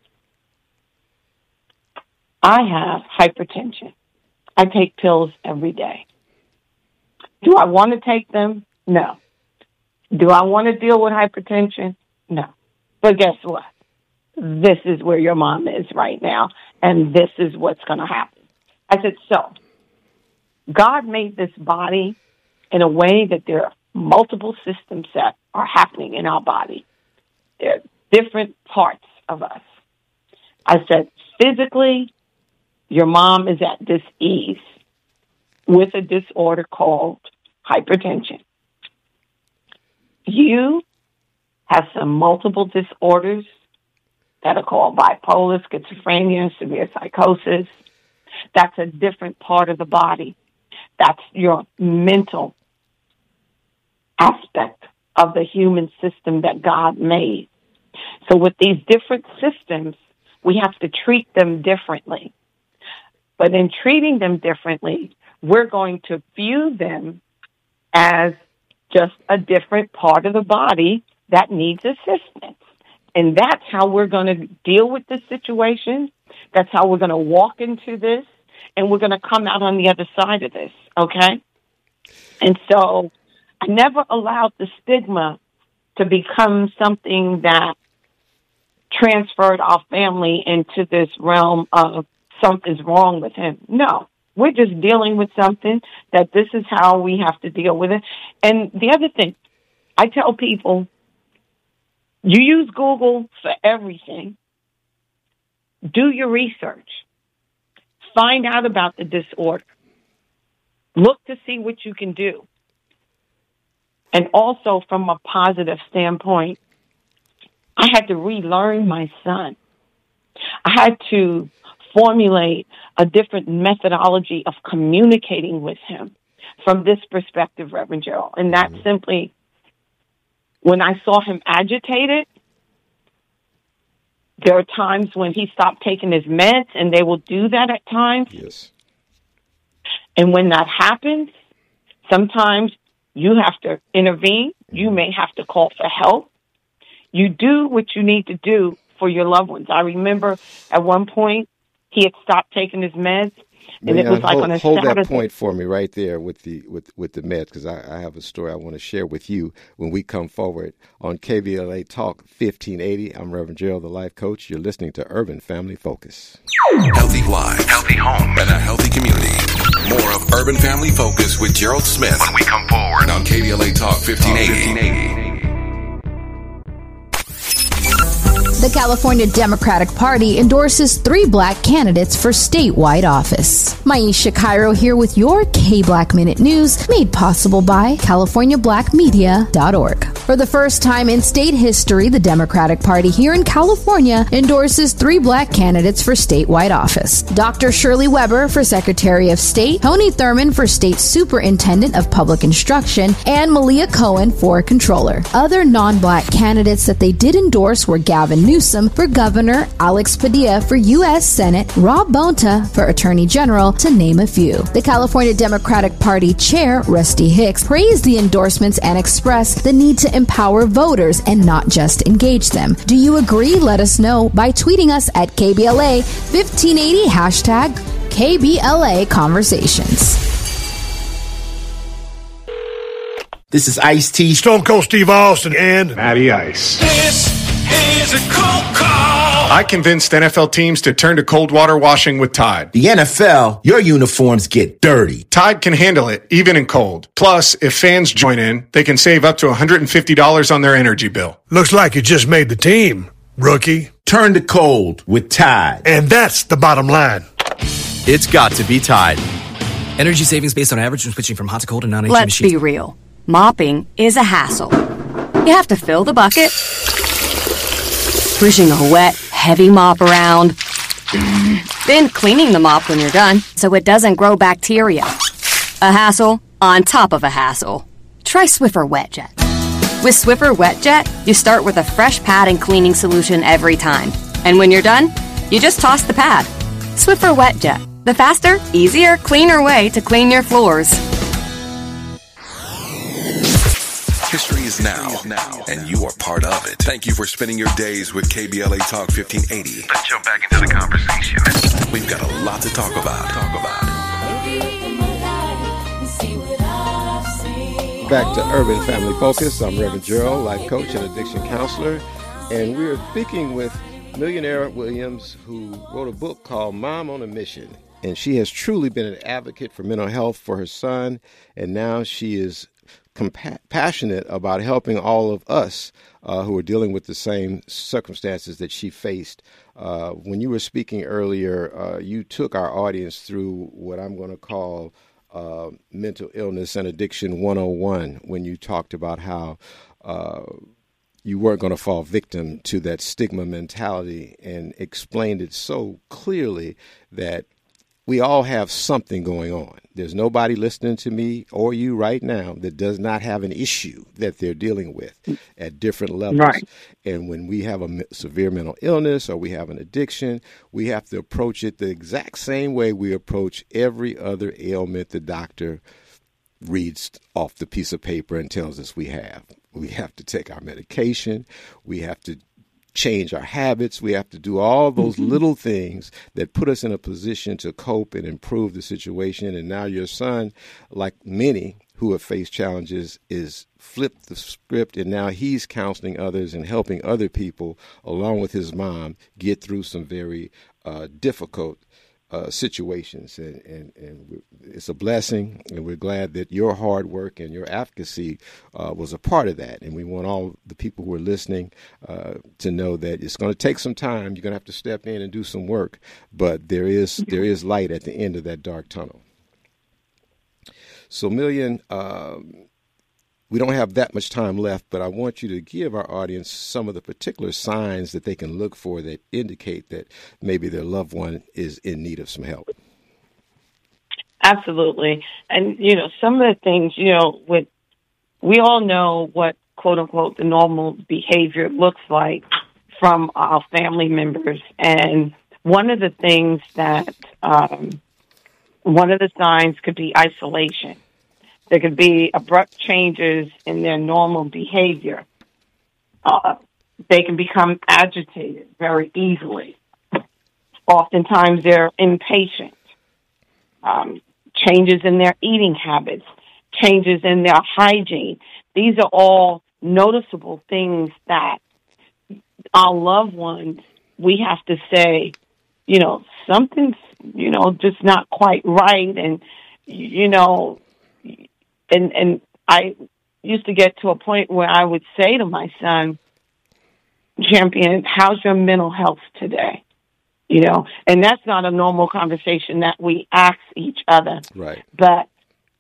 [SPEAKER 2] I have hypertension. I take pills every day. Do I want to take them? No. Do I want to deal with hypertension? No. But guess what? This is where your mom is right now, and this is what's going to happen. I said, so, God made this body in a way that there are multiple systems that are happening in our body. There are different parts of us. I said, physically, your mom is at dis-ease with a disorder called hypertension. You have some multiple disorders that are called bipolar, schizophrenia, severe psychosis. That's a different part of the body. That's your mental aspect of the human system that God made. So with these different systems, we have to treat them differently. But in treating them differently, we're going to view them as just a different part of the body that needs assistance. And that's how we're going to deal with this situation. That's how we're going to walk into this, and we're going to come out on the other side of this, okay? And so I never allowed the stigma to become something that transferred our family into this realm of something's wrong with him. No, we're just dealing with something that this is how we have to deal with it. And the other thing, I tell people, you use Google for everything. Do your research. Find out about the disorder. Look to see what you can do. And also from a positive standpoint, I had to relearn my son. I had to formulate a different methodology of communicating with him from this perspective, Reverend Gerald. And that's mm-hmm. simply when I saw him agitated. There are times when he stopped taking his meds, and they will do that at times.
[SPEAKER 1] Yes.
[SPEAKER 2] And when that happens, sometimes you have to intervene. You may have to call for help. You do what you need to do for your loved ones. I remember at one point he had stopped taking his meds, and
[SPEAKER 1] May
[SPEAKER 2] it was
[SPEAKER 1] I
[SPEAKER 2] like
[SPEAKER 1] hold,
[SPEAKER 2] on a
[SPEAKER 1] hold
[SPEAKER 2] Saturday.
[SPEAKER 1] that point for me right there with the with, with the meds, because I, I have a story I want to share with you when we come forward on K B L A Talk fifteen eighty. I'm Reverend Gerald, the life coach. You're listening to Urban Family Focus.
[SPEAKER 3] Healthy life, healthy home, and a healthy community. More of Urban Family Focus with Gerald Smith when we come forward on K B L A Talk fifteen eighty.
[SPEAKER 20] The California Democratic Party endorses three black candidates for statewide office. Maisha Cairo here with your K-Black Minute News, made possible by California Black Media dot org. For the first time in state history, the Democratic Party here in California endorses three black candidates for statewide office. Doctor Shirley Weber for Secretary of State, Tony Thurmond for State Superintendent of Public Instruction, and Malia Cohen for Controller. Other non-black candidates that they did endorse were Gavin Newsom for Governor, Alex Padilla for U S Senate, Rob Bonta for Attorney General, to name a few. The California Democratic Party Chair, Rusty Hicks, praised the endorsements and expressed the need to empower voters and not just engage them. Do you agree? Let us know by tweeting us at K B L A fifteen eighty, hashtag K B L A Conversations.
[SPEAKER 5] This is Ice-T,
[SPEAKER 6] Stone Cold Steve Austin, and
[SPEAKER 7] Matty Ice.
[SPEAKER 8] This is a cold call.
[SPEAKER 7] I convinced N F L teams to turn to cold water washing with Tide.
[SPEAKER 5] The N F L, your uniforms get dirty.
[SPEAKER 7] Tide can handle it, even in cold. Plus, if fans join in, they can save up to one hundred fifty dollars on their energy bill.
[SPEAKER 6] looks like you just made the team, rookie.
[SPEAKER 5] Turn to cold with Tide.
[SPEAKER 6] And that's the bottom line.
[SPEAKER 9] It's got to be Tide. Energy savings based on average when switching from hot to cold and non-H
[SPEAKER 4] Let's
[SPEAKER 9] machines.
[SPEAKER 4] be real. Mopping is a hassle. You have to fill the bucket, pushing a wet, heavy mop around, then cleaning the mop when you're done so it doesn't grow bacteria. A hassle on top of a hassle. Try Swiffer WetJet. With Swiffer WetJet, you start with a fresh pad and cleaning solution every time. And when you're done, you just toss the pad. Swiffer WetJet, the faster, easier, cleaner way to clean your floors.
[SPEAKER 21] History is now, and you are part of it. Thank you for spending your days with K B L A Talk fifteen eighty. Let's jump back into the conversation. We've got a lot to talk about. Talk about.
[SPEAKER 1] Back to Urban Family Focus. I'm Reverend Gerald, life coach and addiction counselor, and we're speaking with Millionaire Williams, who wrote a book called Mom on a Mission. And she has truly been an advocate for mental health for her son, and now she is compa- passionate about helping all of us uh, who are dealing with the same circumstances that she faced. Uh, when you were speaking earlier, uh, you took our audience through what I'm going to call uh, mental illness and addiction one oh one, when you talked about how uh, you weren't going to fall victim to that stigma mentality, and explained it so clearly that we all have something going on. There's nobody listening to me or you right now that does not have an issue that they're dealing with at different levels.
[SPEAKER 2] Right.
[SPEAKER 1] And when we have a severe mental illness or we have an addiction, we have to approach it the exact same way we approach every other ailment the doctor reads off the piece of paper and tells us we have. We have to take our medication. We have to change our habits. We have to do all those mm-hmm. little things that put us in a position to cope and improve the situation. And now your son, like many who have faced challenges, is flipped the script, and now he's counseling others and helping other people, along with his mom, get through some very uh, difficult Uh, situations, and, and, and it's a blessing, and we're glad that your hard work and your advocacy uh, was a part of that. And we want all the people who are listening uh, to know that it's going to take some time. You're going to have to step in and do some work, but there is there is light at the end of that dark tunnel. So, Million, um, we don't have that much time left, but I want you to give our audience some of the particular signs that they can look for that indicate that maybe their loved one is in need of some help.
[SPEAKER 2] Absolutely. And, you know, some of the things, you know, with, we all know what, quote unquote, the normal behavior looks like from our family members. And one of the things that, um, one of the signs could be isolation. There could be abrupt changes in their normal behavior. Uh, they can become agitated very easily. Oftentimes they're impatient. Um, changes in their eating habits, changes in their hygiene. These are all noticeable things that our loved ones, we have to say, you know, something's, you know, just not quite right. And, you know, And and I used to get to a point where I would say to my son, Champion, how's your mental health today? You know, and that's not a normal conversation that we ask each other.
[SPEAKER 1] Right.
[SPEAKER 2] But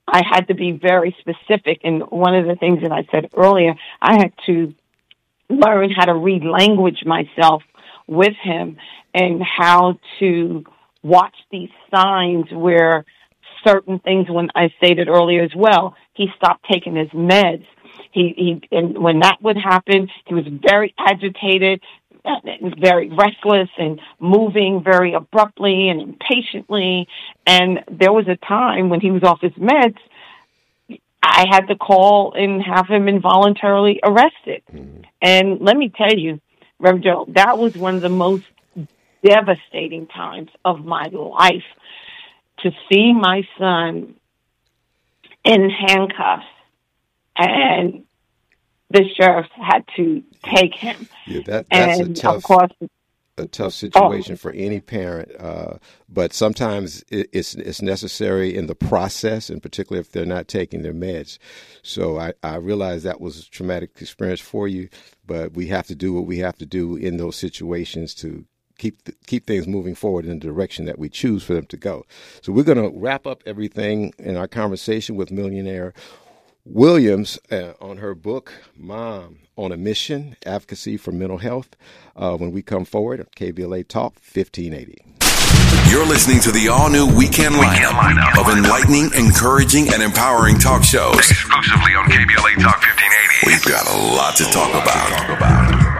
[SPEAKER 2] I had to be very specific. And one of the things that I said earlier, I had to learn how to read language myself with him and how to watch these signs where certain things, when I stated earlier as well, he stopped taking his meds. He, he, and when that would happen, he was very agitated, very restless, and moving very abruptly and impatiently. And there was a time when he was off his meds, I had to call and have him involuntarily arrested. Mm-hmm. And let me tell you, Reverend Joe, that was one of the most devastating times of my life, to see my son in handcuffs, and the sheriffs had to take him.
[SPEAKER 1] Yeah, that, that's
[SPEAKER 2] and
[SPEAKER 1] a tough,
[SPEAKER 2] of course,
[SPEAKER 1] a tough situation
[SPEAKER 2] oh.
[SPEAKER 1] for any parent. Uh, but sometimes it, it's it's necessary in the process, and particularly if they're not taking their meds. So I, I realize that was a traumatic experience for you, but we have to do what we have to do in those situations to keep the, keep things moving forward in the direction that we choose for them to go. So we're going to wrap up everything in our conversation with millionaire Williams uh, on her book, Mom on a Mission, Advocacy for Mental Health, uh, when we come forward at K B L A Talk fifteen eighty.
[SPEAKER 21] You're listening to the all-new weekend lineup, weekend lineup of enlightening, encouraging, and empowering talk shows. Exclusively on K B L A Talk fifteen eighty. We've got a lot to talk about. Talk about.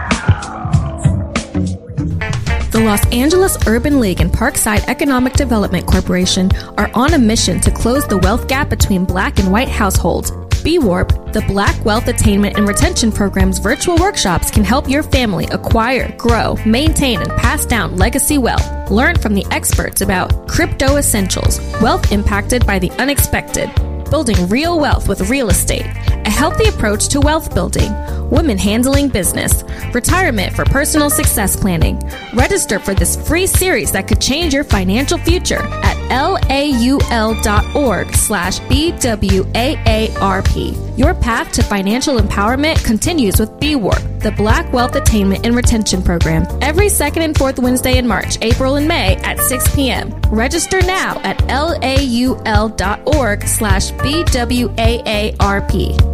[SPEAKER 10] The Los Angeles Urban League and Parkside Economic Development Corporation are on a mission to close the wealth gap between black and white households. B Warp, the Black Wealth Attainment and Retention Program's virtual workshops can help your family acquire, grow, maintain, and pass down legacy wealth. Learn from the experts about crypto essentials, wealth impacted by the unexpected, building real wealth with real estate, a healthy approach to wealth building, women handling business, retirement for personal success planning. Register for this free series that could change your financial future at laul.org slash BWAARP. Your path to financial empowerment continues with B Warp, the Black Wealth Attainment and Retention Program, every second and fourth Wednesday in March, April, and May at six p.m. Register now at laul.org slash BWAARP.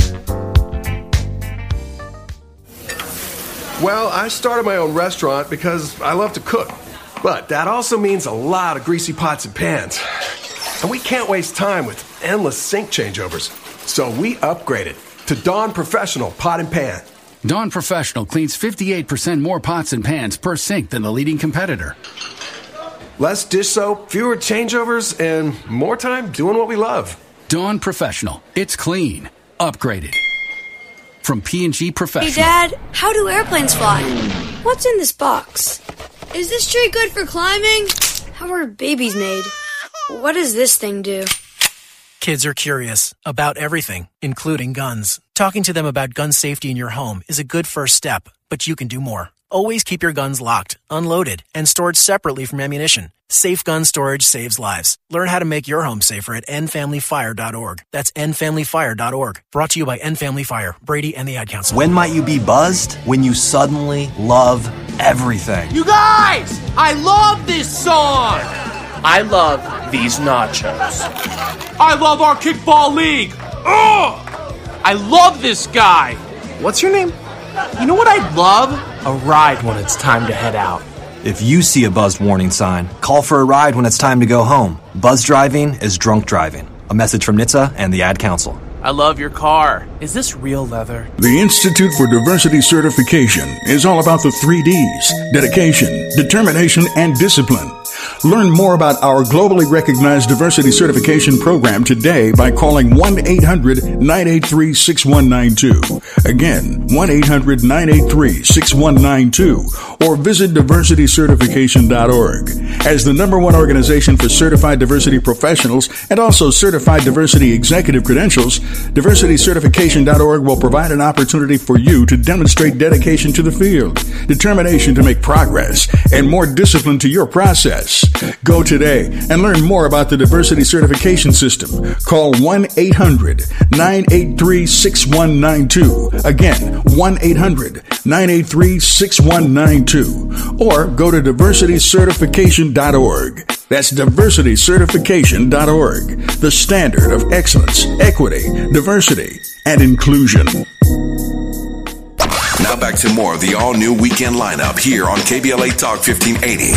[SPEAKER 22] Well, I started my own restaurant because I love to cook. But that also means a lot of greasy pots and pans. And we can't waste time with endless sink changeovers. So we upgraded to Dawn Professional Pot and Pan.
[SPEAKER 23] Dawn Professional cleans fifty-eight percent more pots and pans per sink than the leading competitor.
[SPEAKER 22] Less dish soap, fewer changeovers, and more time doing what we love.
[SPEAKER 23] Dawn Professional. It's clean. Upgraded. From P and G Professional.
[SPEAKER 24] Hey, Dad, how do airplanes fly? What's in this box? Is this tree good for climbing? How are babies made? What does this thing do?
[SPEAKER 25] Kids are curious about everything, including guns. Talking to them about gun safety in your home is a good first step, but you can do more. Always keep your guns locked, unloaded, and stored separately from ammunition. Safe gun storage saves lives. Learn how to make your home safer at end family fire dot org. That's end family fire dot org. Brought to you by End Family Fire, Brady, and the Ad Council.
[SPEAKER 26] When might you be buzzed? When you suddenly love everything.
[SPEAKER 27] You guys! I love this song! I love these nachos. I love our kickball league! Ugh! I love this guy! What's your name? You know what I'd love? A ride when it's time to head out.
[SPEAKER 26] If you see a buzzed warning sign, call for a ride when it's time to go home. Buzz driving is drunk driving. A message from N H T S A and the Ad Council.
[SPEAKER 27] I love your car. Is this real leather?
[SPEAKER 28] The Institute for Diversity Certification is all about the three Ds: dedication, determination, and discipline. Learn more about our globally recognized diversity certification program today by calling one eight hundred nine eight three six one nine two. Again, one eight hundred nine eight three six one nine two, or visit diversity certification dot org. As the number one organization for certified diversity professionals and also certified diversity executive credentials, diversity certification dot org will provide an opportunity for you to demonstrate dedication to the field, determination to make progress, and more discipline to your process. Go today and learn more about the diversity certification system. Call one eight hundred nine eight three six one nine two. Again, one eight hundred nine eight three six one nine two. Or go to diversity certification dot org. That's diversity certification dot org, the standard of excellence, equity, diversity, and inclusion.
[SPEAKER 21] Now back to more of the all-new weekend lineup here on K B L A Talk fifteen eighty.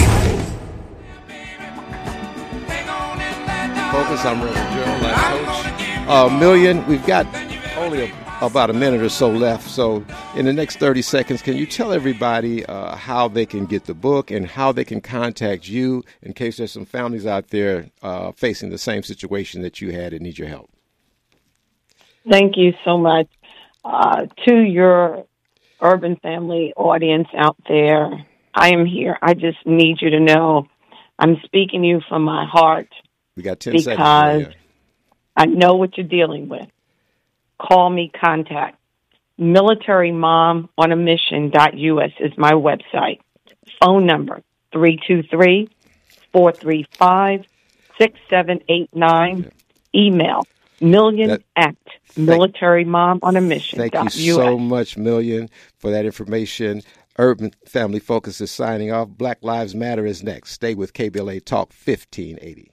[SPEAKER 1] Focus, I'm Reverend Gerald, life coach. Uh, Million, we've got only a, about a minute or so left. So in the next thirty seconds, can you tell everybody uh, how they can get the book and how they can contact you in case there's some families out there uh, facing the same situation that you had and need your help?
[SPEAKER 2] Thank you so much. Uh, to your urban family audience out there, I am here. I just need you to know I'm speaking to you from my heart.
[SPEAKER 1] We got ten
[SPEAKER 2] because
[SPEAKER 1] seconds. Because
[SPEAKER 2] I know what you're dealing with. Call me, contact. military mom on a mission dot U S is my website. Phone number three two three, four three five, six seven eight nine. Email million that, at military mom on a mission.
[SPEAKER 1] Thank you so much, Million, for that information. Urban Family Focus is signing off. Black Lives Matter is next. Stay with K B L A Talk fifteen eighty.